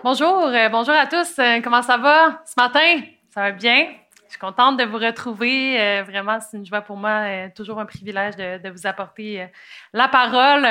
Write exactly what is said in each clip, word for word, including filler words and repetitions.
Bonjour, euh, bonjour à tous. Euh, comment ça va ce matin? Ça va bien? Je suis contente de vous retrouver. Euh, vraiment, c'est une joie pour moi. Euh, toujours un privilège de, de vous apporter euh, la parole.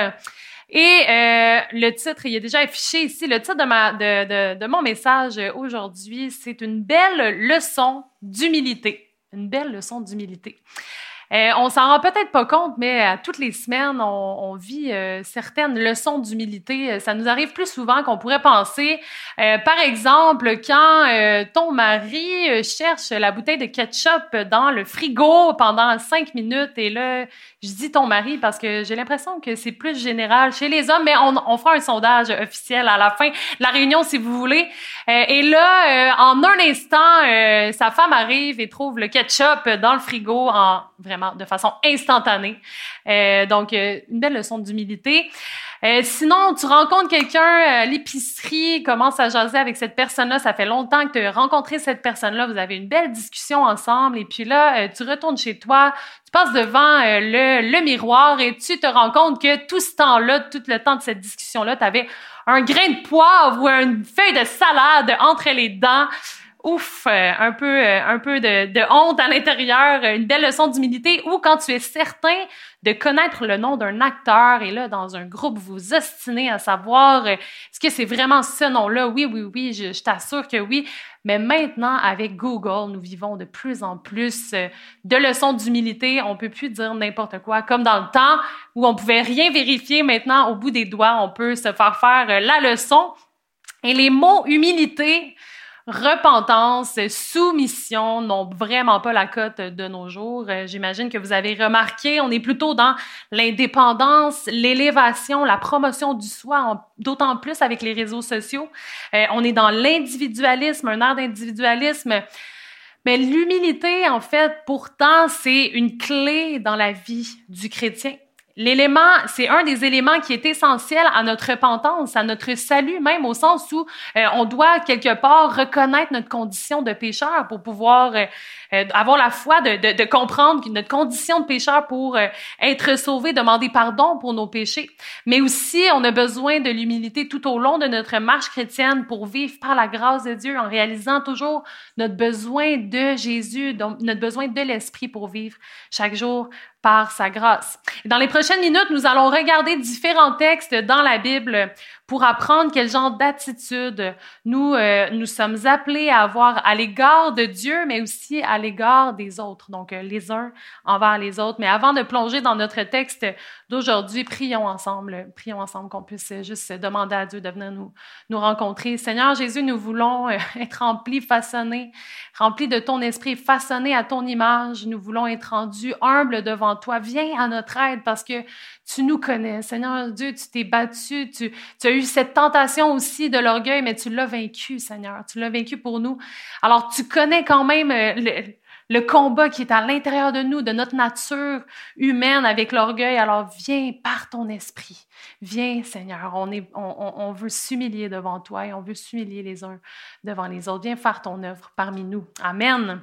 Et euh, le titre, il est déjà affiché ici. Le titre de, ma, de, de, de mon message aujourd'hui, c'est une belle leçon d'humilité. Une belle leçon d'humilité. Euh, on s'en rend peut-être pas compte, mais à toutes les semaines, on, on vit euh, certaines leçons d'humilité. Ça nous arrive plus souvent qu'on pourrait penser. Euh, par exemple, quand euh, ton mari euh, cherche la bouteille de ketchup dans le frigo pendant cinq minutes, et là, je dis ton mari parce que j'ai l'impression que c'est plus général chez les hommes, mais on, on fera un sondage officiel à la fin de la réunion si vous voulez. Euh, et là, euh, en un instant, euh, sa femme arrive et trouve le ketchup dans le frigo en vraiment de façon instantanée. Euh, donc, euh, une belle leçon d'humilité. Euh, sinon, tu rencontres quelqu'un à l'épicerie, commences à jaser avec cette personne-là, ça fait longtemps que tu as rencontré cette personne-là, vous avez une belle discussion ensemble, et puis là, euh, tu retournes chez toi, tu passes devant euh, le, le miroir et tu te rends compte que tout ce temps-là, tout le temps de cette discussion-là, tu avais un grain de poivre ou une feuille de salade entre les dents. Ouf, euh, un peu, euh, un peu de, de honte à l'intérieur, une belle leçon d'humilité, ou quand tu es certain de connaître le nom d'un acteur, et là, dans un groupe, vous vous ostinez à savoir, euh, est-ce que c'est vraiment ce nom-là? Oui, oui, oui, je, je t'assure que oui. Mais maintenant, avec Google, nous vivons de plus en plus euh, de leçons d'humilité. On peut plus dire n'importe quoi, comme dans le temps où on pouvait rien vérifier. Maintenant, au bout des doigts, on peut se faire faire euh, la leçon. Et les mots humilité, repentance, soumission n'ont vraiment pas la cote de nos jours. Euh, j'imagine que vous avez remarqué, on est plutôt dans l'indépendance, l'élévation, la promotion du soi, en, d'autant plus avec les réseaux sociaux. Euh, on est dans l'individualisme, un air d'individualisme. Mais l'humilité, en fait, pourtant, c'est une clé dans la vie du chrétien. L'élément, c'est un des éléments qui est essentiel à notre repentance, à notre salut, même au sens où euh, on doit quelque part reconnaître notre condition de pécheur pour pouvoir euh, euh, avoir la foi de, de, de comprendre notre condition de pécheur pour euh, être sauvé, demander pardon pour nos péchés. Mais aussi, on a besoin de l'humilité tout au long de notre marche chrétienne pour vivre par la grâce de Dieu en réalisant toujours notre besoin de Jésus, donc notre besoin de l'Esprit pour vivre chaque jour par sa grâce. Et dans les prochaines minutes, nous allons regarder différents textes dans la Bible pour apprendre quel genre d'attitude nous, euh, nous sommes appelés à avoir à l'égard de Dieu, mais aussi à l'égard des autres, donc euh, les uns envers les autres. Mais avant de plonger dans notre texte d'aujourd'hui, prions ensemble, prions ensemble qu'on puisse juste demander à Dieu de venir nous, nous rencontrer. Seigneur Jésus, nous voulons euh, être remplis, façonnés, remplis de ton esprit, façonnés à ton image. Nous voulons être rendus humbles devant toi. Viens à notre aide parce que tu nous connais. Seigneur Dieu, tu t'es battu, tu, tu as eu cette tentation aussi de l'orgueil, mais tu l'as vaincu, Seigneur. Tu l'as vaincu pour nous. Alors, tu connais quand même le, le combat qui est à l'intérieur de nous, de notre nature humaine avec l'orgueil. Alors, viens par ton esprit. Viens, Seigneur. On, est, on, on veut s'humilier devant toi et on veut s'humilier les uns devant les autres. Viens faire ton œuvre parmi nous. Amen.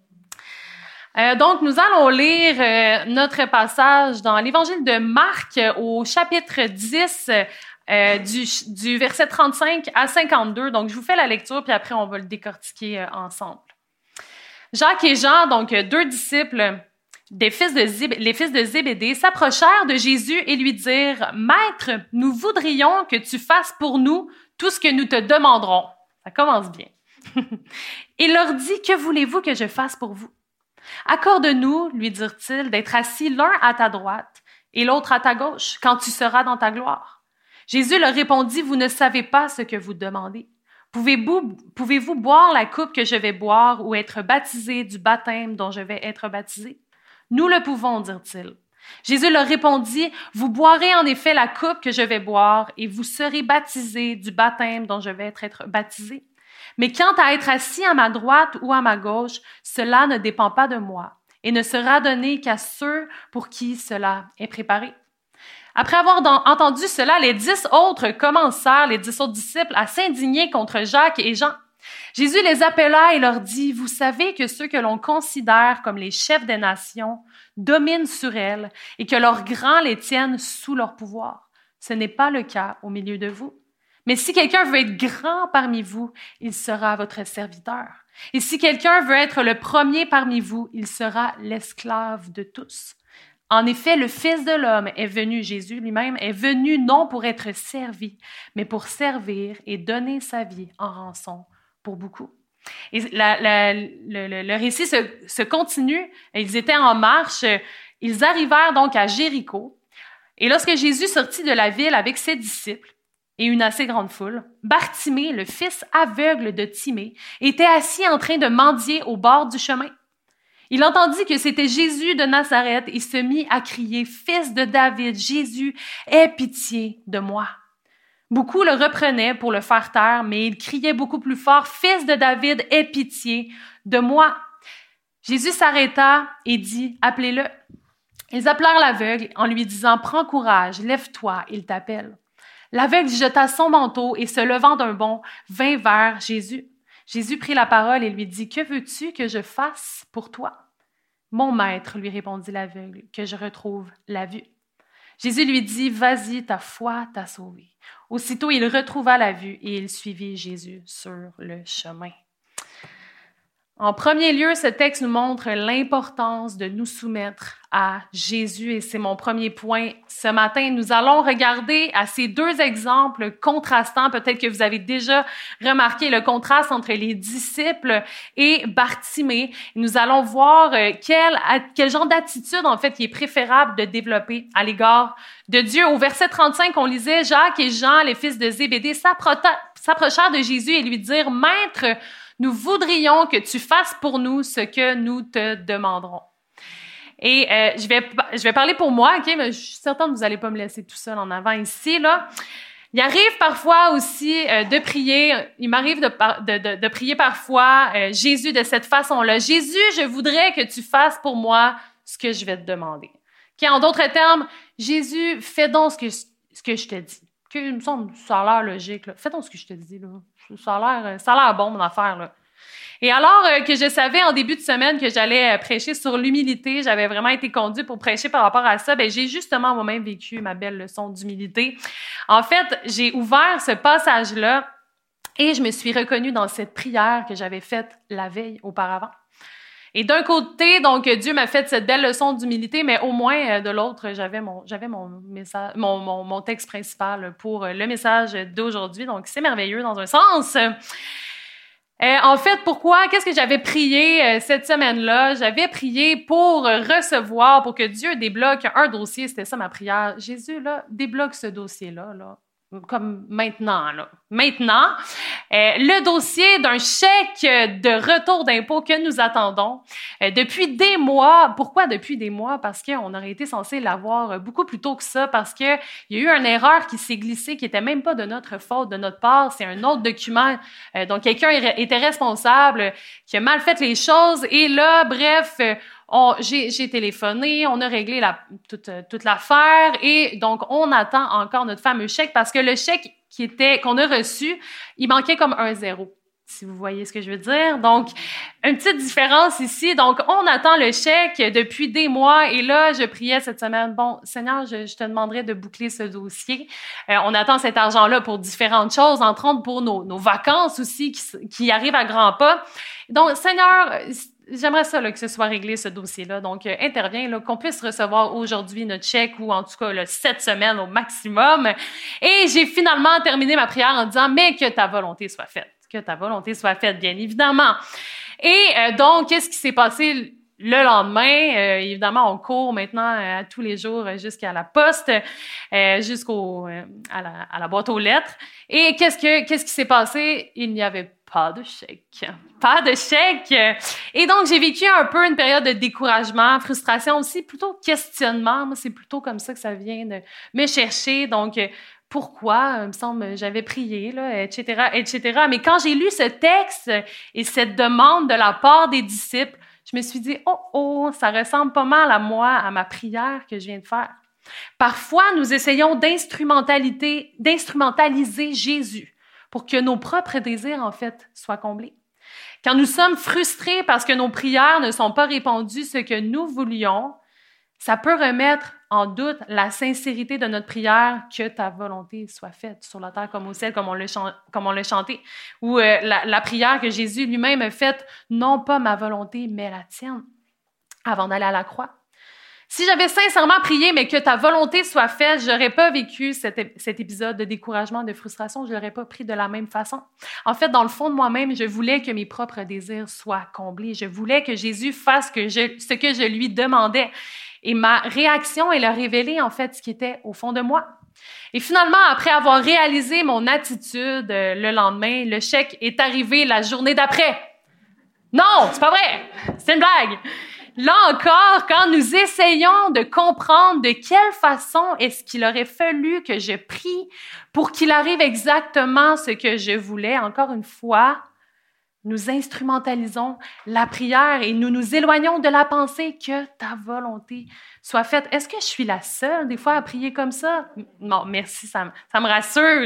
Euh, donc, nous allons lire euh, notre passage dans l'Évangile de Marc euh, au chapitre dix, euh, du, du verset trente-cinq à cinquante-deux. Donc, je vous fais la lecture, puis après, on va le décortiquer euh, ensemble. Jacques et Jean, donc deux disciples, des fils de Zib- les fils de Zébédée, s'approchèrent de Jésus et lui dirent « Maître, nous voudrions que tu fasses pour nous tout ce que nous te demanderons. » Ça commence bien. Il leur dit « Que voulez-vous que je fasse pour vous? » « Accorde-nous, lui dirent-ils, d'être assis l'un à ta droite et l'autre à ta gauche, quand tu seras dans ta gloire. » Jésus leur répondit, « Vous ne savez pas ce que vous demandez. Pouvez-vous, pouvez-vous boire la coupe que je vais boire ou être baptisé du baptême dont je vais être baptisé? » Nous le pouvons, dirent-ils. Jésus leur répondit, « Vous boirez en effet la coupe que je vais boire et vous serez baptisés du baptême dont je vais être, être baptisé. Mais quant à être assis à ma droite ou à ma gauche, cela ne dépend pas de moi et ne sera donné qu'à ceux pour qui cela est préparé. » Après avoir dans, entendu cela, les dix autres commencèrent, les dix autres disciples, à s'indigner contre Jacques et Jean. Jésus les appela et leur dit, « Vous savez que ceux que l'on considère comme les chefs des nations dominent sur elles et que leurs grands les tiennent sous leur pouvoir. Ce n'est pas le cas au milieu de vous. Mais si quelqu'un veut être grand parmi vous, il sera votre serviteur. Et si quelqu'un veut être le premier parmi vous, il sera l'esclave de tous. En effet, le Fils de l'homme est venu, Jésus lui-même, est venu non pour être servi, mais pour servir et donner sa vie en rançon pour beaucoup. Et la, la, le, le, le récit se, se continue. Ils étaient en marche. Ils arrivèrent donc à Jéricho. Et lorsque Jésus sortit de la ville avec ses disciples et une assez grande foule, Bartimée, le fils aveugle de Timée, était assis en train de mendier au bord du chemin. Il entendit que c'était Jésus de Nazareth et se mit à crier « Fils de David, Jésus, aie pitié de moi !» Beaucoup le reprenaient pour le faire taire, mais il criait beaucoup plus fort « Fils de David, aie pitié de moi !» Jésus s'arrêta et dit « Appelez-le ». Ils appelèrent l'aveugle en lui disant « Prends courage, lève-toi, il t'appelle ». L'aveugle jeta son manteau et se levant d'un bond, vint vers Jésus. Jésus prit la parole et lui dit « Que veux-tu que je fasse pour toi ?» « Mon maître, lui répondit l'aveugle, que je retrouve la vue. » Jésus lui dit « Vas-y, ta foi t'a sauvé. » Aussitôt, il retrouva la vue et il suivit Jésus sur le chemin. En premier lieu, ce texte nous montre l'importance de nous soumettre à Jésus et c'est mon premier point. Ce matin, nous allons regarder à ces deux exemples contrastants. Peut-être que vous avez déjà remarqué le contraste entre les disciples et Bartimée. Nous allons voir quel, quel genre d'attitude, en fait, il est préférable de développer à l'égard de Dieu. Au verset trente-cinq, on lisait « Jacques et Jean, les fils de Zébédée, s'approchèrent de Jésus et lui dirent « Maître, nous voudrions que tu fasses pour nous ce que nous te demanderons. » Et euh, je vais je vais parler pour moi, ok, mais je suis certaine que vous n'allez pas me laisser tout seul en avant ici là. Il arrive parfois aussi euh, de prier. Il m'arrive de, de, de, de prier parfois euh, Jésus de cette façon-là. Jésus, je voudrais que tu fasses pour moi ce que je vais te demander. Okay, en d'autres termes, Jésus, fais donc ce que ce que je te dis. Okay, il me semble ça a l'air logique. Là. Fais donc ce que je te dis là. Ça a l'air, ça a l'air bon, mon affaire, là. Et alors euh, que je savais en début de semaine que j'allais euh, prêcher sur l'humilité, j'avais vraiment été conduite pour prêcher par rapport à ça, ben j'ai justement moi-même vécu ma belle leçon d'humilité. En fait, j'ai ouvert ce passage-là et je me suis reconnue dans cette prière que j'avais faite la veille auparavant. Et d'un côté, donc, Dieu m'a fait cette belle leçon d'humilité, mais au moins, euh, de l'autre, j'avais mon, j'avais mon message, mon, mon, mon texte principal pour le message d'aujourd'hui. Donc, c'est merveilleux dans un sens. Euh, en fait, pourquoi? Qu'est-ce que j'avais prié euh, cette semaine-là? J'avais prié pour recevoir, pour que Dieu débloque un dossier. C'était ça ma prière. Jésus, là, débloque ce dossier-là, là. Comme maintenant, là. Maintenant, euh, le dossier d'un chèque de retour d'impôt que nous attendons euh, depuis des mois. Pourquoi depuis des mois? Parce qu'on aurait été censé l'avoir beaucoup plus tôt que ça, parce qu'il y a eu une erreur qui s'est glissée, qui était même pas de notre faute, de notre part. C'est un autre document euh, dont quelqu'un était responsable, qui a mal fait les choses. Et là, bref... Euh, On, j'ai, j'ai téléphoné, on a réglé la, toute, toute l'affaire et donc on attend encore notre fameux chèque parce que le chèque qui était, qu'on a reçu, il manquait comme un zéro, si vous voyez ce que je veux dire. Donc, une petite différence ici. Donc, on attend le chèque depuis des mois et là, je priais cette semaine, bon, Seigneur, je, je te demanderais de boucler ce dossier. Euh, on attend cet argent-là pour différentes choses, entre autres pour nos, nos vacances aussi qui, qui arrivent à grands pas. Donc, Seigneur, j'aimerais ça là, que ce soit réglé, ce dossier-là. Donc, euh, interviens, là, qu'on puisse recevoir aujourd'hui notre chèque ou en tout cas là, sept semaines au maximum. Et j'ai finalement terminé ma prière en disant « Mais que ta volonté soit faite. Que ta volonté soit faite, bien évidemment. » Et euh, donc, qu'est-ce qui s'est passé le lendemain? Euh, évidemment, on court maintenant euh, tous les jours jusqu'à la poste, euh, jusqu'au euh, à, la, à la boîte aux lettres. Et qu'est-ce que qu'est-ce qui s'est passé? Il n'y avait pas de chèque. Pas de chèque. Et donc, j'ai vécu un peu une période de découragement, frustration aussi, plutôt questionnement. Moi, c'est plutôt comme ça que ça vient de me chercher. Donc, pourquoi, il me semble, j'avais prié, là, et cetera, et cetera. Mais quand j'ai lu ce texte et cette demande de la part des disciples, je me suis dit, oh, oh, ça ressemble pas mal à moi, à ma prière que je viens de faire. Parfois, nous essayons d'instrumentaliser, d'instrumentaliser Jésus pour que nos propres désirs, en fait, soient comblés. Quand nous sommes frustrés parce que nos prières ne sont pas répondues ce que nous voulions, ça peut remettre en doute la sincérité de notre prière, que ta volonté soit faite sur la terre comme au ciel, comme on l'a, chan- comme on l'a chanté. Ou euh, la, la prière que Jésus lui-même a faite, non pas ma volonté, mais la tienne, avant d'aller à la croix. Si j'avais sincèrement prié, mais que ta volonté soit faite, je n'aurais pas vécu cet, cet épisode de découragement, de frustration, je ne l'aurais pas pris de la même façon. En fait, dans le fond de moi-même, je voulais que mes propres désirs soient comblés. Je voulais que Jésus fasse que je, ce que je lui demandais. Et ma réaction, elle a révélé en fait ce qui était au fond de moi. Et finalement, après avoir réalisé mon attitude euh, le lendemain, le chèque est arrivé la journée d'après. Non, c'est pas vrai, c'est une blague. Là encore, quand nous essayons de comprendre de quelle façon est-ce qu'il aurait fallu que je prie pour qu'il arrive exactement ce que je voulais, encore une fois, nous instrumentalisons la prière et nous nous éloignons de la pensée que ta volonté soit faite. Est-ce que je suis la seule, des fois, à prier comme ça? Non, merci, ça, me- ça me rassure.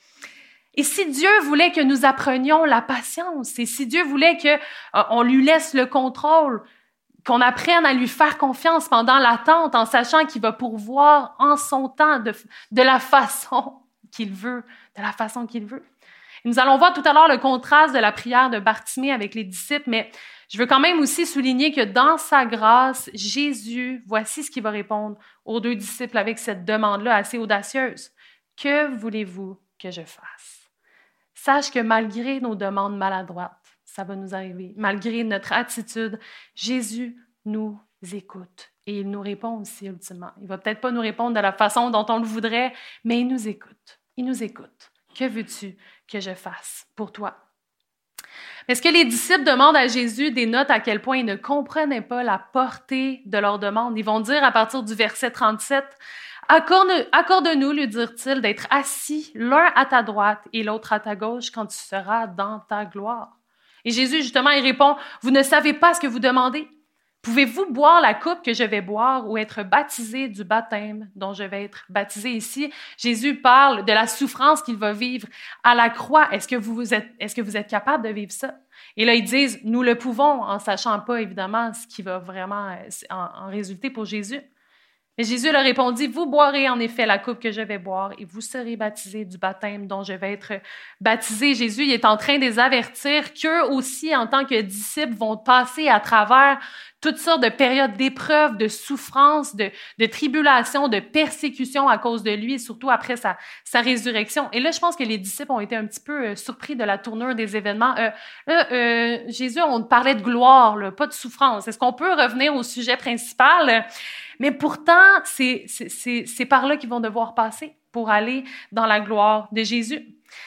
Et si Dieu voulait que nous apprenions la patience, et si Dieu voulait que euh, on lui laisse le contrôle, qu'on apprenne à lui faire confiance pendant l'attente en sachant qu'il va pourvoir en son temps de, de la façon qu'il veut, de la façon qu'il veut. Et nous allons voir tout à l'heure le contraste de la prière de Bartimée avec les disciples, mais je veux quand même aussi souligner que dans sa grâce, Jésus, voici ce qu'il va répondre aux deux disciples avec cette demande-là assez audacieuse. Que voulez-vous que je fasse? Sache que malgré nos demandes maladroites, ça va nous arriver. Malgré notre attitude, Jésus nous écoute et il nous répond aussi ultimement. Il ne va peut-être pas nous répondre de la façon dont on le voudrait, mais il nous écoute. Il nous écoute. Que veux-tu que je fasse pour toi? Est-ce que les disciples demandent à Jésus des notes à quel point ils ne comprenaient pas la portée de leur demande? Ils vont dire à partir du verset trente-sept, « Accorde, accorde-nous, lui dirent-ils, d'être assis l'un à ta droite et l'autre à ta gauche quand tu seras dans ta gloire. » Et Jésus, justement, il répond, « Vous ne savez pas ce que vous demandez. Pouvez-vous boire la coupe que je vais boire ou être baptisé du baptême dont je vais être baptisé? » Ici, Jésus parle de la souffrance qu'il va vivre à la croix. Est-ce que vous êtes, est-ce que vous êtes capable de vivre ça? Et là, ils disent, « Nous le pouvons », en sachant pas, évidemment, ce qui va vraiment en, en résulter pour Jésus. Et Jésus leur répondit, « Vous boirez en effet la coupe que je vais boire et vous serez baptisés du baptême dont je vais être baptisé. » Jésus il est en train de les avertir qu'eux aussi, en tant que disciples, vont passer à travers toutes sortes de périodes d'épreuves, de souffrances, de, de tribulations, de persécutions à cause de lui, surtout après sa, sa résurrection. Et là, je pense que les disciples ont été un petit peu euh, surpris de la tournure des événements. Euh, euh, euh, Jésus, on parlait de gloire, là, pas de souffrance. Est-ce qu'on peut revenir au sujet principal? Mais pourtant, c'est, c'est, c'est, c'est par là qu'ils vont devoir passer pour aller dans la gloire de Jésus.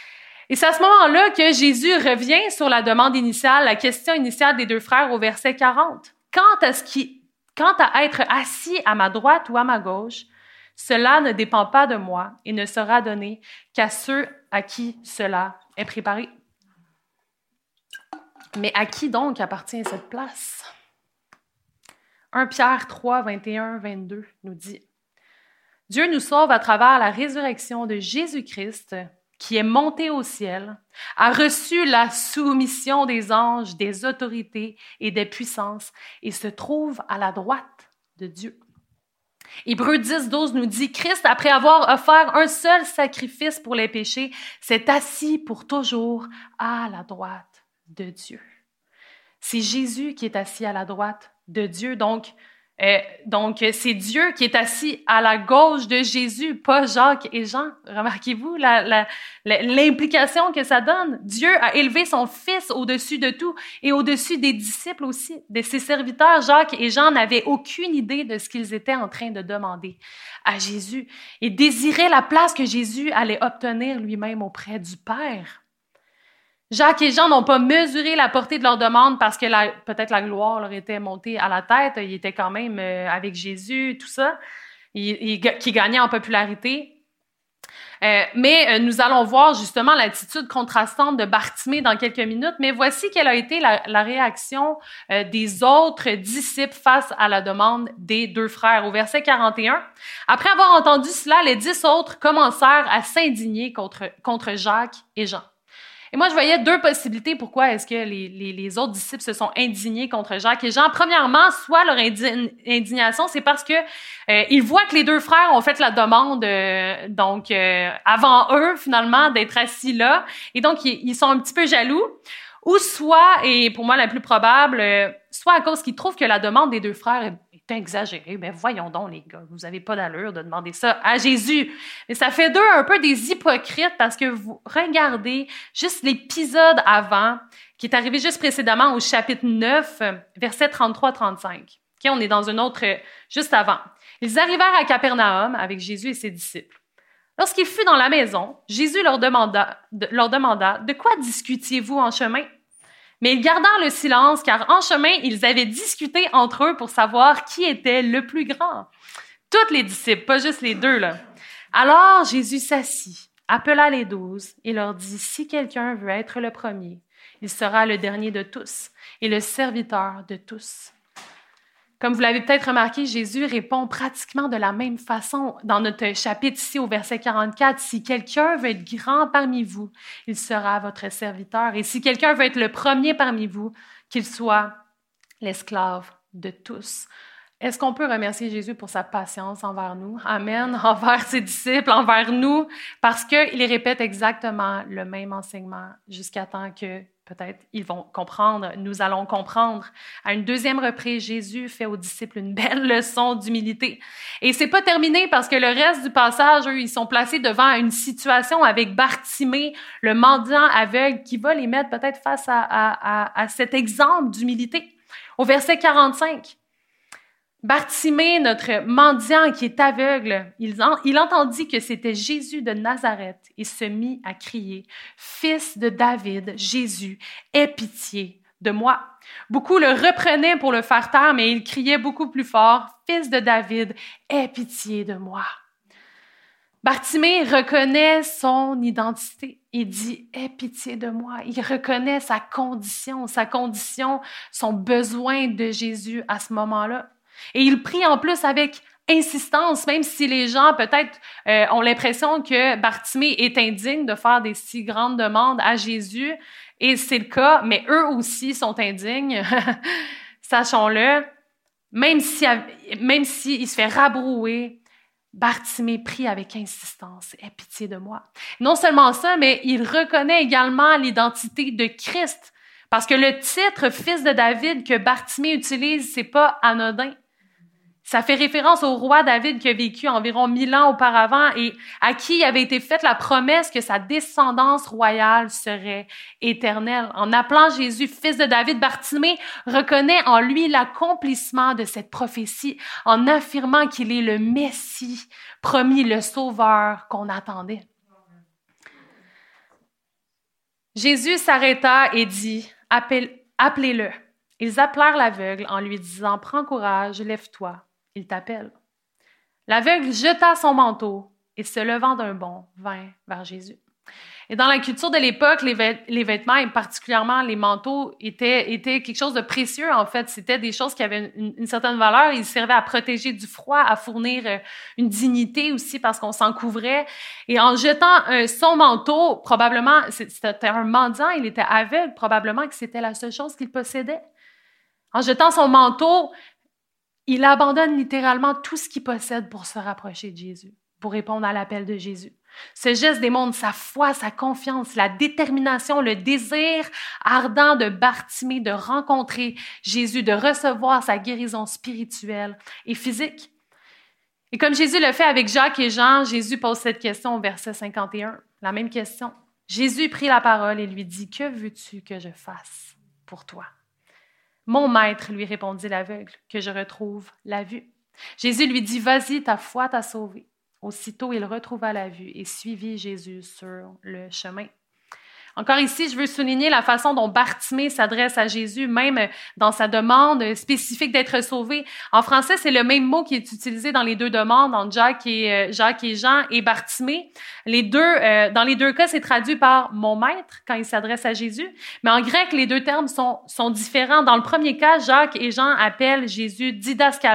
Et c'est à ce moment-là que Jésus revient sur la demande initiale, la question initiale des deux frères au verset quarante. Quant à, ce qui, quant à être assis à ma droite ou à ma gauche, cela ne dépend pas de moi et ne sera donné qu'à ceux à qui cela est préparé. Mais à qui donc appartient cette place? premier Pierre trois, vingt et un, vingt-deux nous dit « Dieu nous sauve à travers la résurrection de Jésus-Christ, qui est monté au ciel, a reçu la soumission des anges, des autorités et des puissances et se trouve à la droite de Dieu. » Hébreux dix, douze nous dit « Christ, après avoir offert un seul sacrifice pour les péchés, s'est assis pour toujours à la droite de Dieu. » C'est Jésus qui est assis à la droite de Dieu. Donc, euh, donc, c'est Dieu qui est assis à la gauche de Jésus, pas Jacques et Jean. Remarquez-vous la, la, la, l'implication que ça donne. Dieu a élevé son Fils au-dessus de tout et au-dessus des disciples aussi, de ses serviteurs. Jacques et Jean n'avaient aucune idée de ce qu'ils étaient en train de demander à Jésus. Ils désiraient la place que Jésus allait obtenir lui-même auprès du Père. Jacques et Jean n'ont pas mesuré la portée de leur demande parce que la, peut-être la gloire leur était montée à la tête. Ils étaient quand même euh, avec Jésus, tout ça, ils, ils, qui gagnait en popularité. Euh, mais euh, nous allons voir justement l'attitude contrastante de Bartimée dans quelques minutes. Mais voici quelle a été la, la réaction euh, des autres disciples face à la demande des deux frères. Au verset quarante et un, « Après avoir entendu cela, les dix autres commencèrent à s'indigner contre, contre Jacques et Jean. Et moi, je voyais deux possibilités pourquoi est-ce que les, les, les autres disciples se sont indignés contre Jacques et Jean. Premièrement, soit leur indi- indignation, c'est parce que euh, ils voient que les deux frères ont fait la demande, euh, donc euh, avant eux, finalement, d'être assis là. Et donc, ils, ils sont un petit peu jaloux. Ou soit, et pour moi la plus probable, euh, soit à cause qu'ils trouvent que la demande des deux frères est, est exagérée. Ben voyons donc les gars, vous avez pas d'allure de demander ça à Jésus. Mais ça fait d'eux un peu des hypocrites parce que vous regardez juste l'épisode avant, qui est arrivé juste précédemment au chapitre neuf, versets trente-trois à trente-cinq. Okay, on est dans une autre, euh, juste avant. Ils arrivèrent à Capernaum avec Jésus et ses disciples. Lorsqu'il fut dans la maison, Jésus leur demanda, de, leur demanda « De quoi discutiez-vous en chemin? » Mais ils gardèrent le silence, car en chemin, ils avaient discuté entre eux pour savoir qui était le plus grand. Tous les disciples, pas juste les deux, là. Alors Jésus s'assit, appela les douze et leur dit « Si quelqu'un veut être le premier, il sera le dernier de tous et le serviteur de tous. » Comme vous l'avez peut-être remarqué, Jésus répond pratiquement de la même façon dans notre chapitre ici au verset quarante-quatre. « Si quelqu'un veut être grand parmi vous, il sera votre serviteur. Et si quelqu'un veut être le premier parmi vous, qu'il soit l'esclave de tous. » Est-ce qu'on peut remercier Jésus pour sa patience envers nous? Amen. Envers ses disciples, envers nous, parce qu'il répète exactement le même enseignement jusqu'à temps que peut-être ils vont comprendre, nous allons comprendre. À une deuxième reprise, Jésus fait aux disciples une belle leçon d'humilité. Et c'est pas terminé parce que le reste du passage, eux, ils sont placés devant une situation avec Bartimée, le mendiant aveugle, qui va les mettre peut-être face à, à, à, à cet exemple d'humilité. Au verset quarante-cinq, Bartimée, notre mendiant qui est aveugle, il, en, il entendit que c'était Jésus de Nazareth et se mit à crier « Fils de David, Jésus, aie pitié de moi. » Beaucoup le reprenaient pour le faire taire, mais il criait beaucoup plus fort « Fils de David, aie pitié de moi. » Bartimée reconnaît son identité et dit « Aie pitié de moi ». Il reconnaît sa condition, sa condition, son besoin de Jésus à ce moment-là. Et il prie en plus avec insistance, même si les gens peut-être euh, ont l'impression que Bartimée est indigne de faire des si grandes demandes à Jésus, et c'est le cas, mais eux aussi sont indignes, sachons-le. Même si, même s'il se fait rabrouer, Bartimée prie avec insistance, « Aie pitié de moi ». Non seulement ça, mais il reconnaît également l'identité de Christ, parce que le titre « Fils de David » que Bartimée utilise, c'est pas anodin. Ça fait référence au roi David qui a vécu environ mille ans auparavant et à qui avait été faite la promesse que sa descendance royale serait éternelle. En appelant Jésus fils de David, Bartimée reconnaît en lui l'accomplissement de cette prophétie en affirmant qu'il est le Messie, promis le Sauveur qu'on attendait. Jésus s'arrêta et dit « Appelez-le ». Ils appelèrent l'aveugle en lui disant « Prends courage, lève-toi. » Il t'appelle. L'aveugle jeta son manteau et se levant d'un bond, vint vers Jésus. Et dans la culture de l'époque, les, vêt- les vêtements, et particulièrement les manteaux, étaient, étaient quelque chose de précieux, en fait. C'était des choses qui avaient une, une certaine valeur. Ils servaient à protéger du froid, à fournir une dignité aussi parce qu'on s'en couvrait. Et en jetant euh, son manteau, probablement, c'était un mendiant, il était aveugle, probablement que c'était la seule chose qu'il possédait. En jetant son manteau, il abandonne littéralement tout ce qu'il possède pour se rapprocher de Jésus, pour répondre à l'appel de Jésus. Ce geste démontre sa foi, sa confiance, la détermination, le désir ardent de Bartimée de rencontrer Jésus, de recevoir sa guérison spirituelle et physique. Et comme Jésus le fait avec Jacques et Jean, Jésus pose cette question au verset cinquante et un, la même question. Jésus prit la parole et lui dit « Que veux-tu que je fasse pour toi? » « Mon maître, lui répondit l'aveugle, que je retrouve la vue. » Jésus lui dit, « Vas-y, ta foi t'a sauvé. » Aussitôt, il retrouva la vue et suivit Jésus sur le chemin. Encore ici, je veux souligner la façon dont Bartimée s'adresse à Jésus, même dans sa demande spécifique d'être sauvé. En français, c'est le même mot qui est utilisé dans les deux demandes, entre Jacques et, Jacques et Jean et Bartimée. Les deux, euh, dans les deux cas, c'est traduit par « mon maître » quand il s'adresse à Jésus. Mais en grec, les deux termes sont, sont différents. Dans le premier cas, Jacques et Jean appellent Jésus « didaskalos »,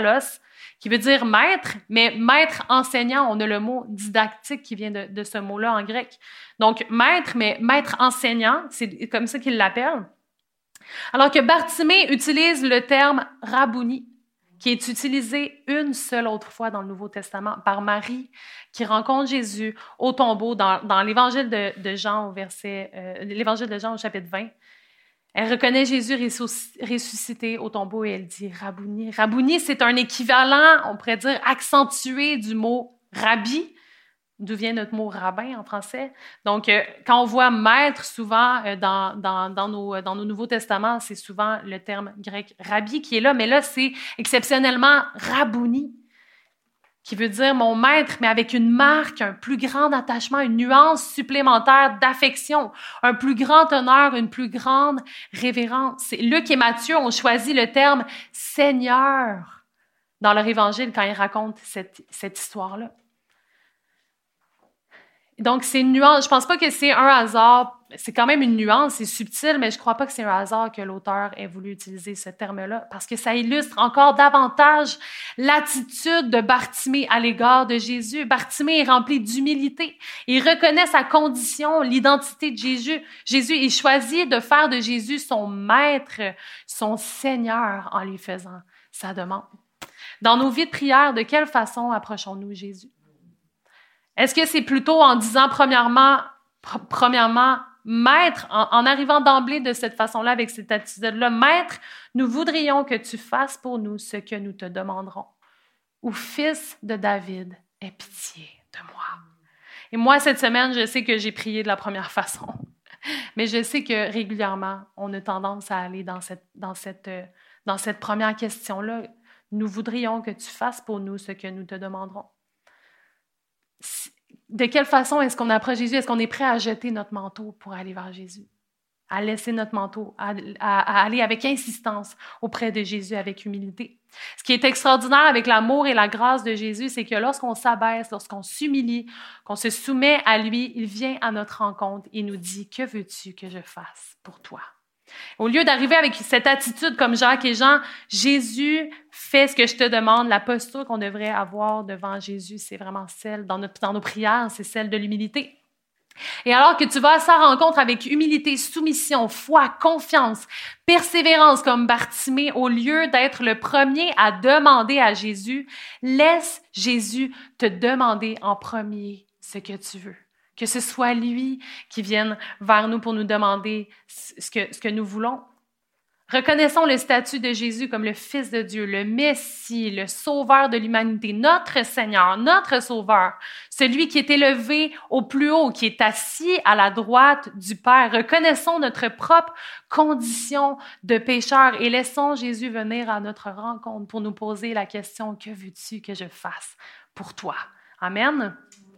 qui veut dire maître, mais maître enseignant, on a le mot didactique qui vient de, de ce mot-là en grec. Donc, maître, mais maître enseignant, c'est comme ça qu'il l'appelle. Alors que Bartimée utilise le terme rabouni, qui est utilisé une seule autre fois dans le Nouveau Testament par Marie, qui rencontre Jésus au tombeau dans, dans l'Évangile de, de Jean au verset, euh, l'Évangile de Jean au chapitre vingt. Elle reconnaît Jésus ressuscité au tombeau et elle dit « Rabouni ». Rabouni, c'est un équivalent, on pourrait dire, accentué du mot « rabbi », d'où vient notre mot « rabbin » en français. Donc, euh, quand on voit « maître », souvent, euh, dans, dans, dans, nos, dans nos Nouveaux Testaments, c'est souvent le terme grec « rabbi » qui est là, mais là, c'est exceptionnellement « rabouni », qui veut dire mon maître, mais avec une marque, un plus grand attachement, une nuance supplémentaire d'affection, un plus grand honneur, une plus grande révérence. Luc et Matthieu ont choisi le terme « Seigneur » dans leur évangile quand ils racontent cette, cette histoire-là. Donc, c'est une nuance. Je pense pas que c'est un hasard. C'est quand même une nuance, c'est subtil, mais je crois pas que c'est un hasard que l'auteur ait voulu utiliser ce terme-là, parce que ça illustre encore davantage l'attitude de Bartimée à l'égard de Jésus. Bartimée est rempli d'humilité. Il reconnaît sa condition, l'identité de Jésus. Jésus, il choisit de faire de Jésus son maître, son Seigneur, en lui faisant sa demande. Dans nos vies de prière, de quelle façon approchons-nous Jésus? Est-ce que c'est plutôt en disant, premièrement, pr- premièrement, Maître, en, en arrivant d'emblée de cette façon-là, avec cette attitude-là, Maître, nous voudrions que tu fasses pour nous ce que nous te demanderons. Ou Fils de David, aie pitié de moi. Et moi, cette semaine, je sais que j'ai prié de la première façon, mais je sais que régulièrement, on a tendance à aller dans cette, dans cette, dans cette première question-là. Nous voudrions que tu fasses pour nous ce que nous te demanderons. De quelle façon est-ce qu'on approche Jésus? Est-ce qu'on est prêt à jeter notre manteau pour aller vers Jésus? À laisser notre manteau, à, à, à aller avec insistance auprès de Jésus, avec humilité. Ce qui est extraordinaire avec l'amour et la grâce de Jésus, c'est que lorsqu'on s'abaisse, lorsqu'on s'humilie, qu'on se soumet à lui, il vient à notre rencontre et nous dit « Que veux-tu que je fasse pour toi? » Au lieu d'arriver avec cette attitude comme Jacques et Jean, Jésus fait ce que je te demande. La posture qu'on devrait avoir devant Jésus, c'est vraiment celle, dans, notre, dans nos prières, c'est celle de l'humilité. Et alors que tu vas à sa rencontre avec humilité, soumission, foi, confiance, persévérance comme Bartimée, au lieu d'être le premier à demander à Jésus, laisse Jésus te demander en premier ce que tu veux. Que ce soit lui qui vienne vers nous pour nous demander ce que, ce que nous voulons. Reconnaissons le statut de Jésus comme le Fils de Dieu, le Messie, le Sauveur de l'humanité, notre Seigneur, notre Sauveur, celui qui est élevé au plus haut, qui est assis à la droite du Père. Reconnaissons notre propre condition de pécheur et laissons Jésus venir à notre rencontre pour nous poser la question « Que veux-tu que je fasse pour toi? » Amen.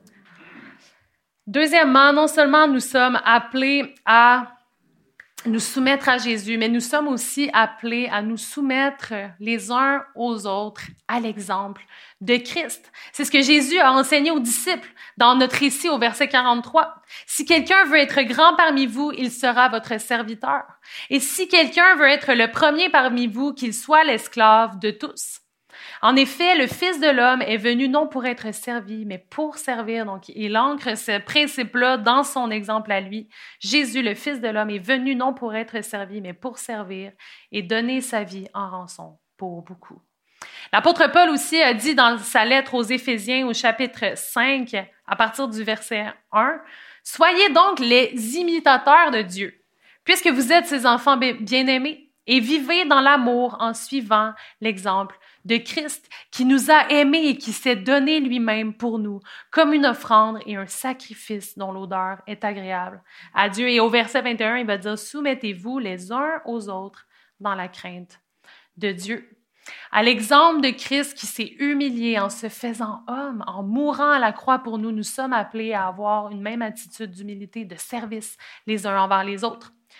Deuxièmement, non seulement nous sommes appelés à nous soumettre à Jésus, mais nous sommes aussi appelés à nous soumettre les uns aux autres à l'exemple de Christ. C'est ce que Jésus a enseigné aux disciples dans notre récit au verset quarante-trois. « Si quelqu'un veut être grand parmi vous, il sera votre serviteur. Et si quelqu'un veut être le premier parmi vous, qu'il soit l'esclave de tous. » En effet, le Fils de l'homme est venu non pour être servi, mais pour servir. Donc, il ancre ce principe-là dans son exemple à lui. Jésus, le Fils de l'homme, est venu non pour être servi, mais pour servir et donner sa vie en rançon pour beaucoup. L'apôtre Paul aussi a dit dans sa lettre aux Éphésiens au chapitre cinq, à partir du verset un, « Soyez donc les imitateurs de Dieu, puisque vous êtes ses enfants bien-aimés, et vivez dans l'amour en suivant l'exemple de Christ qui nous a aimés et qui s'est donné lui-même pour nous comme une offrande et un sacrifice dont l'odeur est agréable à Dieu. » Et au verset vingt et un, il va dire « Soumettez-vous les uns aux autres dans la crainte de Dieu. » À l'exemple de Christ qui s'est humilié en se faisant homme, en mourant à la croix pour nous, nous sommes appelés à avoir une même attitude d'humilité, de service les uns envers les autres.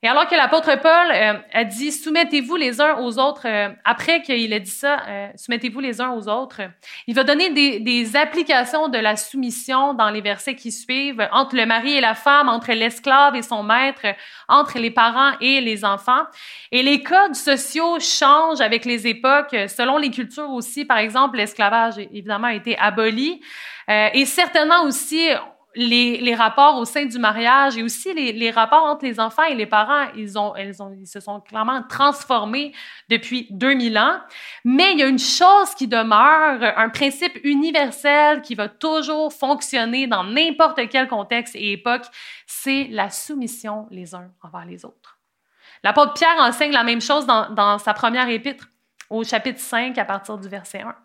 Et alors que l'apôtre Paul euh, a dit « Soumettez-vous les uns aux autres euh, », après qu'il a dit ça, euh, « Soumettez-vous les uns aux autres », il va donner des, des applications de la soumission dans les versets qui suivent, entre le mari et la femme, entre l'esclave et son maître, entre les parents et les enfants. Et les codes sociaux changent avec les époques, selon les cultures aussi. Par exemple, l'esclavage, évidemment, a été aboli. Euh, et certainement aussi... Les, les rapports au sein du mariage et aussi les, les rapports entre les enfants et les parents, ils, ont, ils, ont, ils se sont clairement transformés depuis deux mille ans. Mais il y a une chose qui demeure, un principe universel qui va toujours fonctionner dans n'importe quel contexte et époque, c'est la soumission les uns envers les autres. L'apôtre Pierre enseigne la même chose dans, dans sa première épître, au chapitre cinq, à partir du verset un.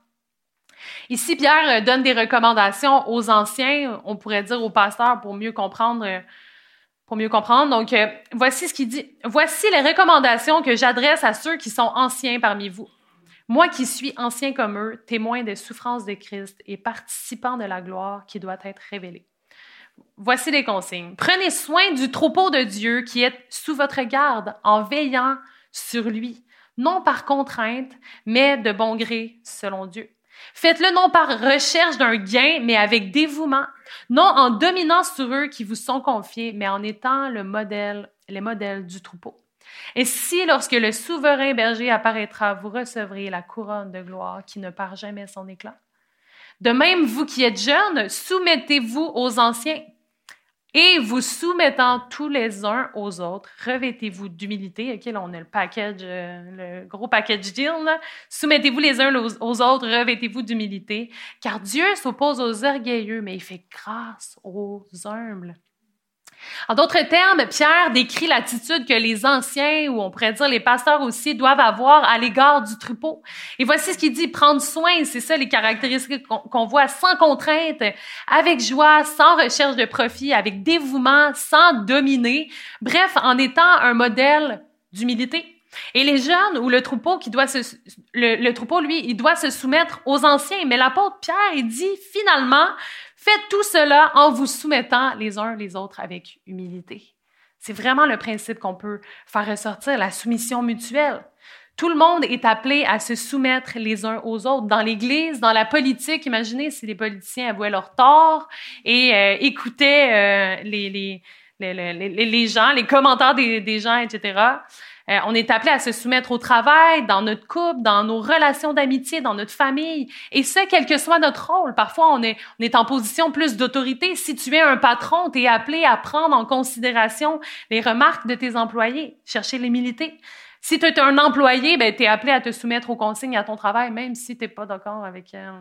Ici, Pierre donne des recommandations aux anciens, on pourrait dire aux pasteurs pour mieux comprendre. Pour mieux comprendre. Donc, euh, voici ce qu'il dit. « Voici les recommandations que j'adresse à ceux qui sont anciens parmi vous. Moi qui suis ancien comme eux, témoin des souffrances de Christ et participant de la gloire qui doit être révélée. Voici les consignes. Prenez soin du troupeau de Dieu qui est sous votre garde en veillant sur lui, non par contrainte, mais de bon gré selon Dieu. Faites-le non par recherche d'un gain, mais avec dévouement, non en dominant sur eux qui vous sont confiés, mais en étant le modèle, les modèles du troupeau. Et si, lorsque le souverain berger apparaîtra, vous recevrez la couronne de gloire qui ne perd jamais son éclat. De même, vous qui êtes jeunes, soumettez-vous aux anciens. Et vous soumettant tous les uns aux autres, revêtez-vous d'humilité. OK, là, on a le package, euh, le gros package deal, là. Soumettez-vous les uns aux, aux autres, revêtez-vous d'humilité. Car Dieu s'oppose aux orgueilleux, mais il fait grâce aux humbles. En d'autres termes, Pierre décrit l'attitude que les anciens, ou on pourrait dire les pasteurs aussi, doivent avoir à l'égard du troupeau. Et voici ce qu'il dit, prendre soin, c'est ça les caractéristiques qu'on, qu'on voit, sans contrainte, avec joie, sans recherche de profit, avec dévouement, sans dominer, bref, en étant un modèle d'humilité. Et les jeunes ou le troupeau qui doit se, le, le troupeau, lui, il doit se soumettre aux anciens. Mais l'apôtre Pierre, il dit finalement, faites tout cela en vous soumettant les uns les autres avec humilité. C'est vraiment le principe qu'on peut faire ressortir, la soumission mutuelle. Tout le monde est appelé à se soumettre les uns aux autres. Dans l'Église, dans la politique, imaginez si les politiciens avouaient leur tort et euh, écoutaient euh, les, les, les, les, les gens, les commentaires des, des gens, et cetera. Euh, on est appelé à se soumettre au travail, dans notre couple, dans nos relations d'amitié, dans notre famille. Et ça, quel que soit notre rôle. Parfois, on est, on est en position plus d'autorité. Si tu es un patron, tu es appelé à prendre en considération les remarques de tes employés, chercher l'humilité. Si tu es un employé, ben, tu es appelé à te soumettre aux consignes à ton travail, même si tu n'es pas d'accord avec... Euh...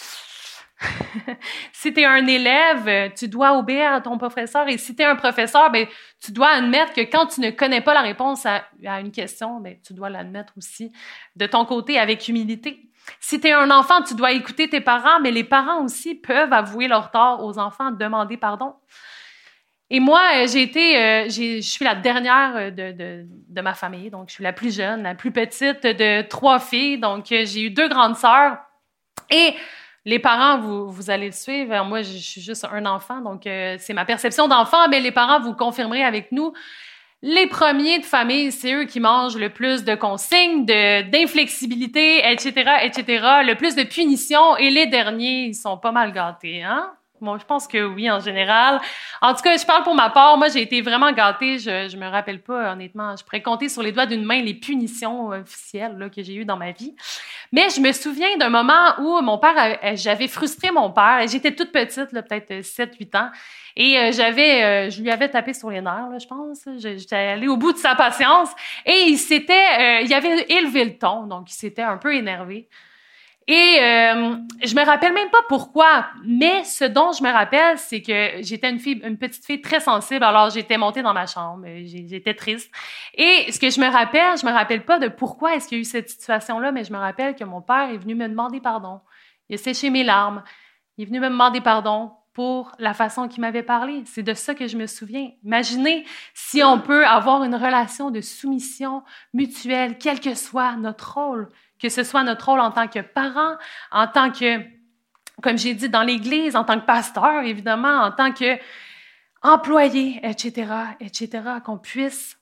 Si tu es un élève, tu dois obéir à ton professeur. Et si tu es un professeur, ben, tu dois admettre que quand tu ne connais pas la réponse à, à une question, ben, tu dois l'admettre aussi de ton côté avec humilité. Si tu es un enfant, tu dois écouter tes parents, mais les parents aussi peuvent avouer leur tort aux enfants, demander pardon. Et moi, j'ai été, euh, j'ai, je suis la dernière de, de, de ma famille, donc je suis la plus jeune, la plus petite de trois filles, donc j'ai eu deux grandes sœurs. Et les parents, vous, vous allez le suivre. Moi, je suis juste un enfant, donc euh, c'est ma perception d'enfant, mais les parents, vous le confirmerez avec nous. Les premiers de famille, c'est eux qui mangent le plus de consignes, de, d'inflexibilité, et cetera, et cetera, le plus de punitions, et les derniers, ils sont pas mal gâtés, hein? Bon, je pense que oui, en général. En tout cas, je parle pour ma part. Moi, j'ai été vraiment gâtée. Je, je me rappelle pas, honnêtement. Je pourrais compter sur les doigts d'une main les punitions officielles là, que j'ai eues dans ma vie. Mais je me souviens d'un moment où mon père, j'avais frustré mon père. J'étais toute petite, là, peut-être sept huit ans. Et euh, j'avais, euh, je lui avais tapé sur les nerfs, là, je pense. J'étais allée au bout de sa patience. Et il s'était, euh, il avait élevé le ton. Donc, il s'était un peu énervé. Et euh, je me rappelle même pas pourquoi, mais ce dont je me rappelle, c'est que j'étais une fille, une petite fille très sensible. Alors j'étais montée dans ma chambre, j'étais triste. Et ce que je me rappelle, je me rappelle pas de pourquoi est-ce qu'il y a eu cette situation-là, mais je me rappelle que mon père est venu me demander pardon. Il a séché mes larmes. Il est venu me demander pardon pour la façon qu'il m'avait parlé. C'est de ça que je me souviens. Imaginez si on peut avoir une relation de soumission mutuelle, quel que soit notre rôle. Que ce soit notre rôle en tant que parent, en tant que, comme j'ai dit, dans l'Église, en tant que pasteur, évidemment, en tant qu'employé, et cetera, et cetera, qu'on puisse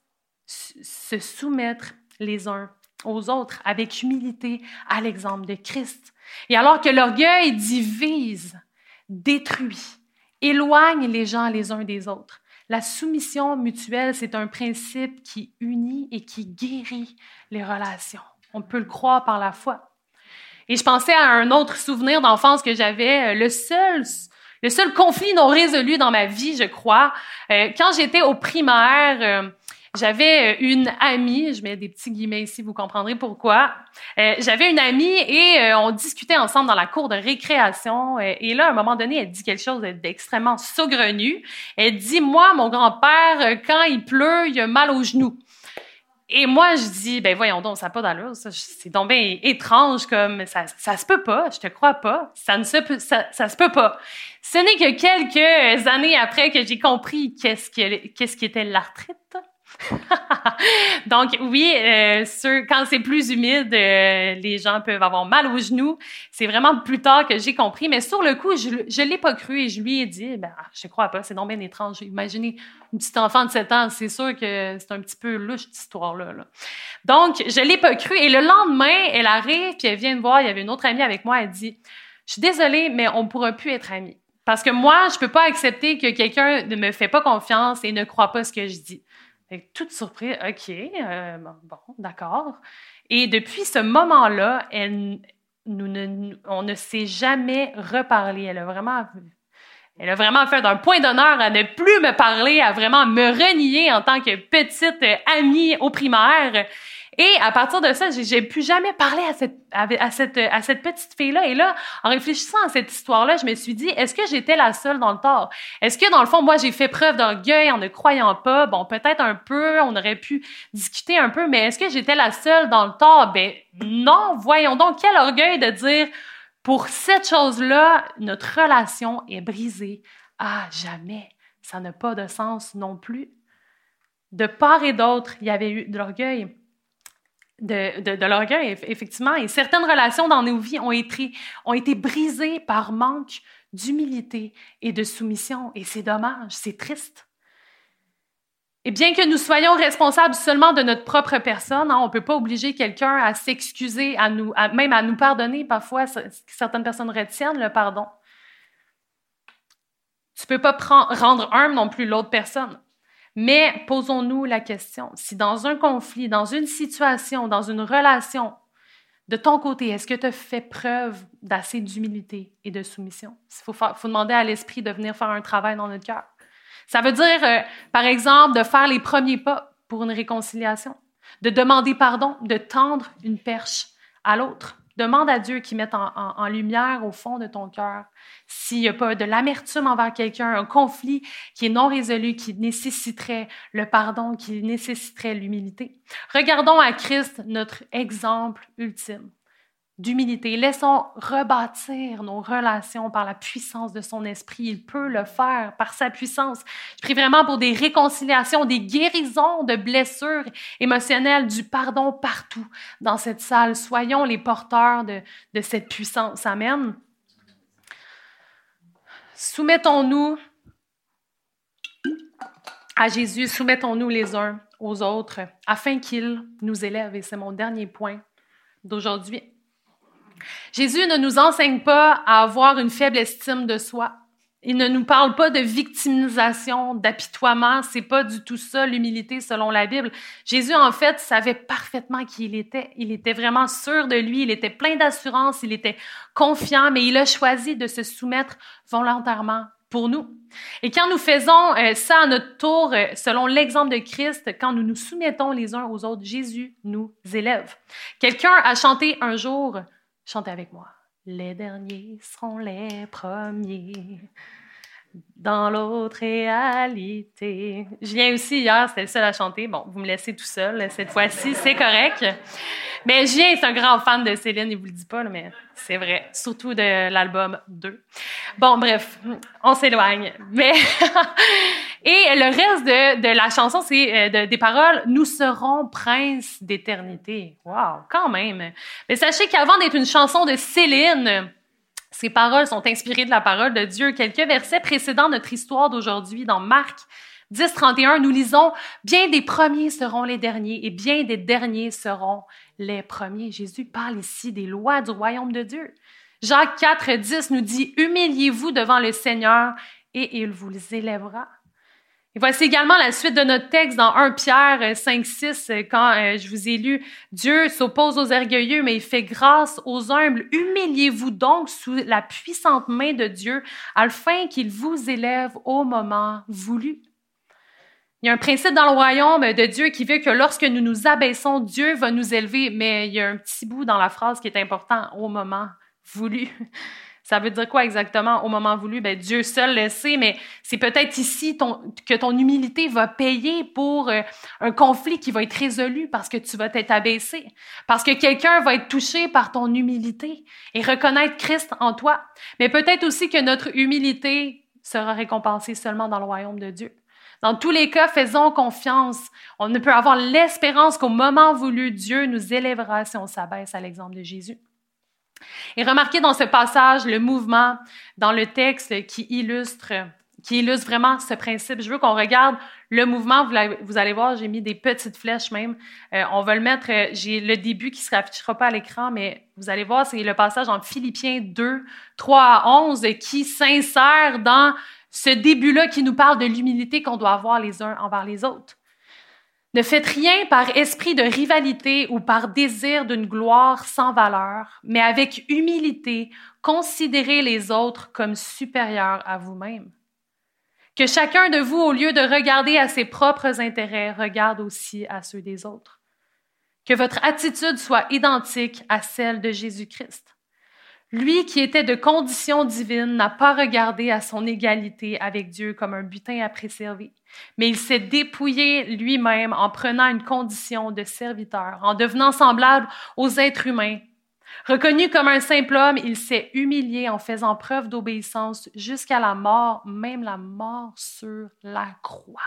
se soumettre les uns aux autres avec humilité à l'exemple de Christ. Et alors que l'orgueil divise, détruit, éloigne les gens les uns des autres, la soumission mutuelle, c'est un principe qui unit et qui guérit les relations. On peut le croire par la foi. Et je pensais à un autre souvenir d'enfance que j'avais, le seul, le seul conflit non résolu dans ma vie, je crois. Euh, quand j'étais au primaire, euh, j'avais une amie, je mets des petits guillemets ici, vous comprendrez pourquoi. Euh, j'avais une amie et euh, on discutait ensemble dans la cour de récréation. Euh, et là, à un moment donné, elle dit quelque chose d'extrêmement saugrenu. Elle dit, moi, mon grand-père, quand il pleut, il a mal aux genoux. Et moi, je dis, ben voyons donc, ça n'a pas d'allure, ça, c'est donc bien étrange, comme ça, ça se peut pas, je te crois pas, ça ne se peut, ça, ça se peut pas. Ce n'est que quelques années après que j'ai compris qu'est-ce que, qu'est-ce qui était l'arthrite. Donc oui, euh, sur, quand c'est plus humide, euh, les gens peuvent avoir mal aux genoux. C'est vraiment plus tard que j'ai compris, mais sur le coup, je je l'ai pas cru et je lui ai dit, ben je crois pas, c'est donc bien étrange. Imaginez une petite enfant de sept ans, c'est sûr que c'est un petit peu louche cette histoire-là. Là. Donc je l'ai pas cru et le lendemain, elle arrive puis elle vient me voir. Il y avait une autre amie avec moi. Elle dit, je suis désolée, mais on pourra plus être amis parce que moi, je peux pas accepter que quelqu'un ne me fait pas confiance et ne croit pas ce que je dis. Fait, toute surprise, OK, euh, bon, d'accord. Et depuis ce moment-là, elle, nous ne, on ne s'est jamais reparlé. Elle a vraiment, elle a vraiment fait un point d'honneur à ne plus me parler, à vraiment me renier en tant que petite amie au primaire. Et à partir de ça, j'ai, j'ai plus jamais parlé à cette, à cette, à cette petite fille-là. Et là, en réfléchissant à cette histoire-là, je me suis dit, est-ce que j'étais la seule dans le tort? Est-ce que, dans le fond, moi, j'ai fait preuve d'orgueil en ne croyant pas? Bon, peut-être un peu, on aurait pu discuter un peu, mais est-ce que j'étais la seule dans le tort? Ben, non, voyons donc, quel orgueil de dire, pour cette chose-là, notre relation est brisée à jamais. Ça n'a pas de sens non plus. De part et d'autre, il y avait eu de l'orgueil. De, de, de l'orgueil, effectivement. Et certaines relations dans nos vies ont été, ont été brisées par manque d'humilité et de soumission. Et c'est dommage, c'est triste. Et bien que nous soyons responsables seulement de notre propre personne, hein, on ne peut pas obliger quelqu'un à s'excuser, à nous, à, même à nous pardonner. Parfois, certaines personnes retiennent le pardon. Tu ne peux pas prendre, rendre humble non plus l'autre personne. Mais posons-nous la question, si dans un conflit, dans une situation, dans une relation, de ton côté, est-ce que tu as fait preuve d'assez d'humilité et de soumission? Il faut, faire, faut demander à l'esprit de venir faire un travail dans notre cœur. Ça veut dire, euh, par exemple, de faire les premiers pas pour une réconciliation, de demander pardon, de tendre une perche à l'autre. Demande à Dieu qu'il mette en, en, en lumière au fond de ton cœur s'il n'y a pas de l'amertume envers quelqu'un, un conflit qui est non résolu, qui nécessiterait le pardon, qui nécessiterait l'humilité. Regardons à Christ, notre exemple ultime d'humilité. Laissons rebâtir nos relations par la puissance de son esprit. Il peut le faire par sa puissance. Je prie vraiment pour des réconciliations, des guérisons de blessures émotionnelles, du pardon partout dans cette salle. Soyons les porteurs de, de cette puissance. Amen. Soumettons-nous à Jésus, soumettons-nous les uns aux autres afin qu'il nous élève. Et c'est mon dernier point d'aujourd'hui. Jésus ne nous enseigne pas à avoir une faible estime de soi. Il ne nous parle pas de victimisation, d'apitoiement. C'est pas du tout ça, l'humilité selon la Bible. Jésus, en fait, savait parfaitement qui il était. Il était vraiment sûr de lui. Il était plein d'assurance. Il était confiant, mais il a choisi de se soumettre volontairement pour nous. Et quand nous faisons euh, ça à notre tour, euh, selon l'exemple de Christ, quand nous nous soumettons les uns aux autres, Jésus nous élève. Quelqu'un a chanté un jour... Chantez avec moi. Les derniers seront les premiers dans l'autre réalité. Je viens aussi hier, c'était le seul à chanter. Bon, vous me laissez tout seul cette fois-ci, c'est correct. Mais Julien est un grand fan de Céline, il vous le dit pas, là, mais c'est vrai. Surtout de l'album deux. Bon, bref, on s'éloigne. Mais et le reste de, de la chanson, c'est de, des paroles « Nous serons princes d'éternité ». Wow, quand même. Mais sachez qu'avant d'être une chanson de Céline, ces paroles sont inspirées de la parole de Dieu. Quelques versets précédant notre histoire d'aujourd'hui, dans Marc, dix, trente et un, nous lisons « Bien des premiers seront les derniers et bien des derniers seront les premiers ». Jésus parle ici des lois du royaume de Dieu. Jacques quatre, dix nous dit « Humiliez-vous devant le Seigneur et il vous élèvera ». Et voici également la suite de notre texte dans premier Pierre cinq, six, quand euh, je vous ai lu « Dieu s'oppose aux orgueilleux, mais il fait grâce aux humbles. Humiliez-vous donc sous la puissante main de Dieu, afin qu'il vous élève au moment voulu. » Il y a un principe dans le royaume de Dieu qui veut que lorsque nous nous abaissons, Dieu va nous élever, mais il y a un petit bout dans la phrase qui est important, « au moment voulu ». Ça veut dire quoi exactement au moment voulu? Ben, Dieu seul le sait, mais c'est peut-être ici ton, que ton humilité va payer pour euh, un conflit qui va être résolu parce que tu vas t'être abaissé, parce que quelqu'un va être touché par ton humilité et reconnaître Christ en toi. Mais peut-être aussi que notre humilité sera récompensée seulement dans le royaume de Dieu. Dans tous les cas, faisons confiance. On ne peut avoir l'espérance qu'au moment voulu, Dieu nous élèvera si on s'abaisse à l'exemple de Jésus. Et remarquez dans ce passage le mouvement dans le texte qui illustre, qui illustre vraiment ce principe. Je veux qu'on regarde le mouvement. Vous, vous allez voir, j'ai mis des petites flèches même. Euh, on va le mettre, euh, j'ai le début qui ne s'affichera pas à l'écran, mais vous allez voir, c'est le passage en Philippiens deux, trois à onze qui s'insère dans ce début-là qui nous parle de l'humilité qu'on doit avoir les uns envers les autres. Ne faites rien par esprit de rivalité ou par désir d'une gloire sans valeur, mais avec humilité, considérez les autres comme supérieurs à vous-même. Que chacun de vous, au lieu de regarder à ses propres intérêts, regarde aussi à ceux des autres. Que votre attitude soit identique à celle de Jésus-Christ. Lui qui était de condition divine n'a pas regardé à son égalité avec Dieu comme un butin à préserver, mais il s'est dépouillé lui-même en prenant une condition de serviteur, en devenant semblable aux êtres humains. Reconnu comme un simple homme, il s'est humilié en faisant preuve d'obéissance jusqu'à la mort, même la mort sur la croix,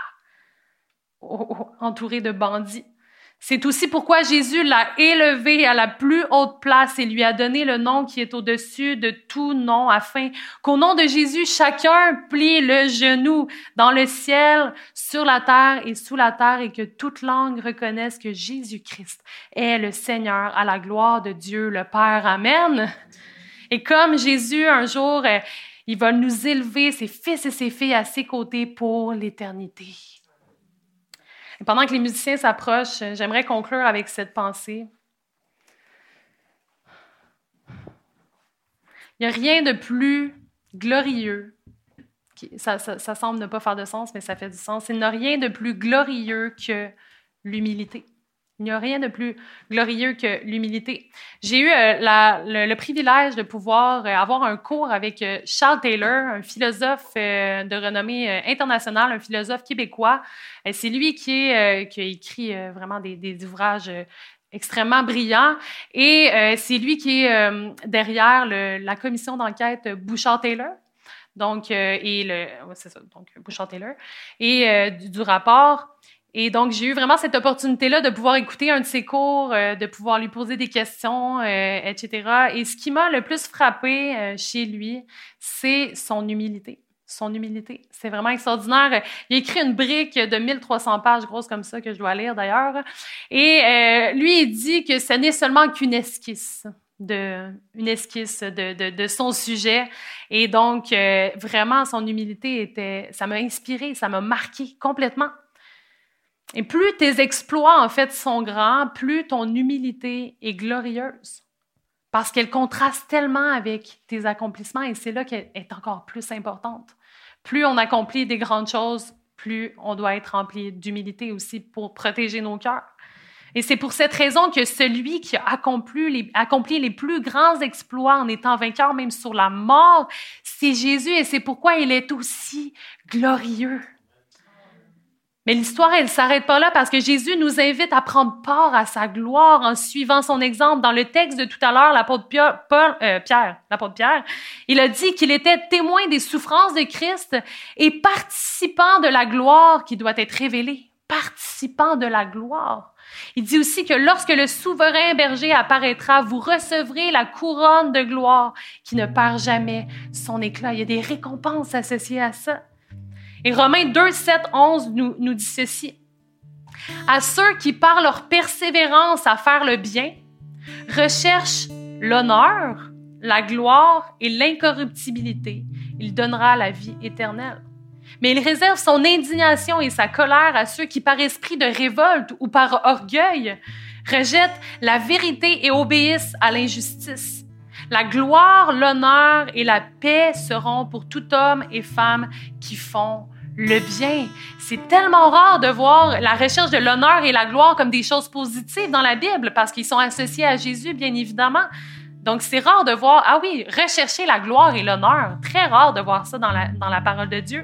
oh, oh, entouré de bandits. C'est aussi pourquoi Jésus l'a élevé à la plus haute place et lui a donné le nom qui est au-dessus de tout nom, afin qu'au nom de Jésus, chacun plie le genou dans le ciel, sur la terre et sous la terre, et que toute langue reconnaisse que Jésus-Christ est le Seigneur, à la gloire de Dieu le Père. Amen. Et comme Jésus, un jour, il va nous élever, ses fils et ses filles, à ses côtés pour l'éternité. Et pendant que les musiciens s'approchent, j'aimerais conclure avec cette pensée. Il n'y a rien de plus glorieux, ça, ça, ça semble ne pas faire de sens, mais ça fait du sens. Il n'y a rien de plus glorieux que l'humilité. Il n'y a rien de plus glorieux que l'humilité. J'ai eu euh, la, le, le privilège de pouvoir euh, avoir un cours avec euh, Charles Taylor, un philosophe euh, de renommée euh, internationale, un philosophe québécois. Euh, c'est lui qui, est, euh, qui a écrit euh, vraiment des, des ouvrages euh, extrêmement brillants. Et euh, c'est lui qui est euh, derrière le, la commission d'enquête Bouchard-Taylor. Donc, euh, et le, ouais, c'est ça, donc Bouchard-Taylor. Et euh, du, du rapport. Et donc, j'ai eu vraiment cette opportunité-là de pouvoir écouter un de ses cours, euh, de pouvoir lui poser des questions, euh, et cetera. Et ce qui m'a le plus frappé euh, chez lui, c'est son humilité. Son humilité. C'est vraiment extraordinaire. Il a écrit une brique de mille trois cents pages, grosse comme ça, que je dois lire d'ailleurs. Et euh, lui, il dit que ce n'est seulement qu'une esquisse. De, une esquisse de, de, de son sujet. Et donc, euh, vraiment, son humilité était... Ça m'a inspiré, ça m'a marqué complètement. Et plus tes exploits, en fait, sont grands, plus ton humilité est glorieuse. Parce qu'elle contraste tellement avec tes accomplissements et c'est là qu'elle est encore plus importante. Plus on accomplit des grandes choses, plus on doit être rempli d'humilité aussi pour protéger nos cœurs. Et c'est pour cette raison que celui qui a accompli les, accompli les plus grands exploits en étant vainqueur même sur la mort, c'est Jésus et c'est pourquoi il est aussi glorieux. Mais l'histoire, elle ne s'arrête pas là parce que Jésus nous invite à prendre part à sa gloire en suivant son exemple. Dans le texte de tout à l'heure, l'apôtre Pierre, Paul, euh, Pierre, l'apôtre Pierre, il a dit qu'il était témoin des souffrances de Christ et participant de la gloire qui doit être révélée. Participant de la gloire. Il dit aussi que lorsque le souverain berger apparaîtra, vous recevrez la couronne de gloire qui ne perd jamais son éclat. Il y a des récompenses associées à ça. Et Romains deux, sept, onze nous, nous dit ceci. À ceux qui, par leur persévérance à faire le bien, recherchent l'honneur, la gloire et l'incorruptibilité, il donnera la vie éternelle. Mais il réserve son indignation et sa colère à ceux qui, par esprit de révolte ou par orgueil, rejettent la vérité et obéissent à l'injustice. La gloire, l'honneur et la paix seront pour tout homme et femme qui font le bien. C'est tellement rare de voir la recherche de l'honneur et la gloire comme des choses positives dans la Bible parce qu'ils sont associés à Jésus, bien évidemment. Donc, c'est rare de voir, ah oui, rechercher la gloire et l'honneur. Très rare de voir ça dans la, dans la parole de Dieu.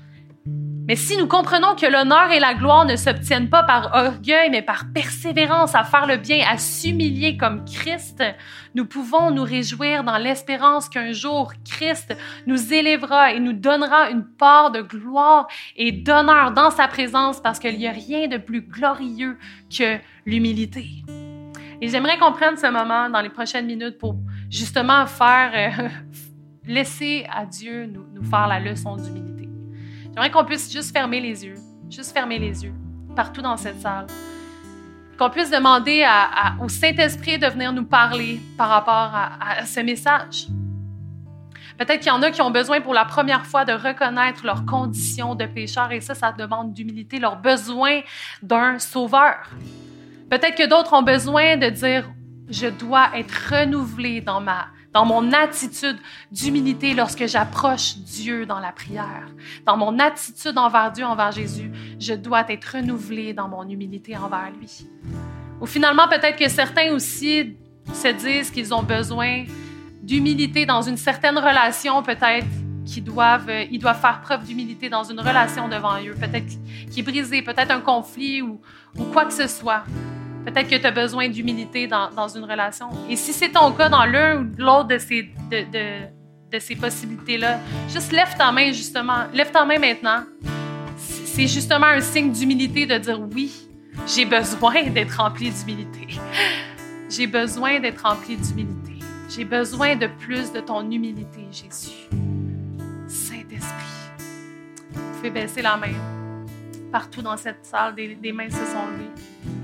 Mais si nous comprenons que l'honneur et la gloire ne s'obtiennent pas par orgueil, mais par persévérance à faire le bien, à s'humilier comme Christ, nous pouvons nous réjouir dans l'espérance qu'un jour, Christ nous élèvera et nous donnera une part de gloire et d'honneur dans sa présence parce qu'il n'y a rien de plus glorieux que l'humilité. Et j'aimerais qu'on prenne ce moment dans les prochaines minutes pour justement faire, euh, laisser à Dieu nous, nous faire la leçon d'humilité. J'aimerais qu'on puisse juste fermer les yeux, juste fermer les yeux, partout dans cette salle. Qu'on puisse demander à, à, au Saint-Esprit de venir nous parler par rapport à, à ce message. Peut-être qu'il y en a qui ont besoin pour la première fois de reconnaître leur condition de pécheur et ça, ça demande d'humilité, leur besoin d'un sauveur. Peut-être que d'autres ont besoin de dire « Je dois être renouvelé dans ma dans mon attitude d'humilité lorsque j'approche Dieu dans la prière. Dans mon attitude envers Dieu, envers Jésus, je dois être renouvelé dans mon humilité envers lui. » Ou finalement, peut-être que certains aussi se disent qu'ils ont besoin d'humilité dans une certaine relation, peut-être qu'ils doivent, ils doivent faire preuve d'humilité dans une relation devant eux, peut-être qui est brisée, peut-être un conflit ou, ou quoi que ce soit. Peut-être que tu as besoin d'humilité dans, dans une relation. Et si c'est ton cas dans l'un ou l'autre de ces, de, de, de ces possibilités-là, juste lève ta main, justement. Lève ta main maintenant. C'est justement un signe d'humilité de dire oui, j'ai besoin d'être rempli d'humilité. J'ai besoin d'être rempli d'humilité. J'ai besoin de plus de ton humilité, Jésus. Saint-Esprit. Vous pouvez baisser la main. Partout dans cette salle, des, des mains se sont levées.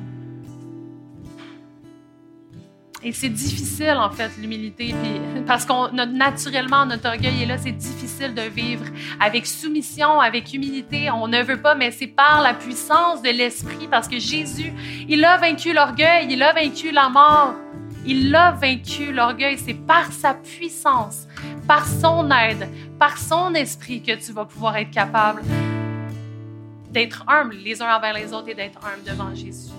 Et c'est difficile, en fait, l'humilité, puis, parce qu'on notre, naturellement, notre orgueil est là, c'est difficile de vivre avec soumission, avec humilité. On ne veut pas, mais c'est par la puissance de l'Esprit, parce que Jésus, il a vaincu l'orgueil, il a vaincu la mort, il a vaincu l'orgueil. C'est par sa puissance, par son aide, par son Esprit que tu vas pouvoir être capable d'être humble les uns envers les autres et d'être humble devant Jésus.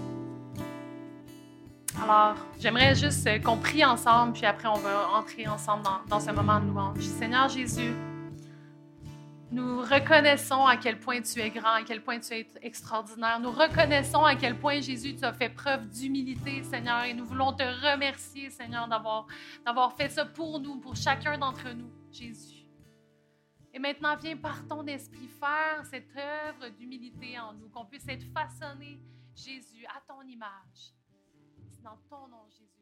Alors, j'aimerais juste qu'on prie ensemble, puis après, on va entrer ensemble dans, dans ce moment de louange. Seigneur Jésus, nous reconnaissons à quel point tu es grand, à quel point tu es extraordinaire. Nous reconnaissons à quel point, Jésus, tu as fait preuve d'humilité, Seigneur, et nous voulons te remercier, Seigneur, d'avoir, d'avoir fait ça pour nous, pour chacun d'entre nous, Jésus. Et maintenant, viens par ton esprit faire cette œuvre d'humilité en nous, qu'on puisse être façonnés, Jésus, à ton image. Dans ton nom, Jésus.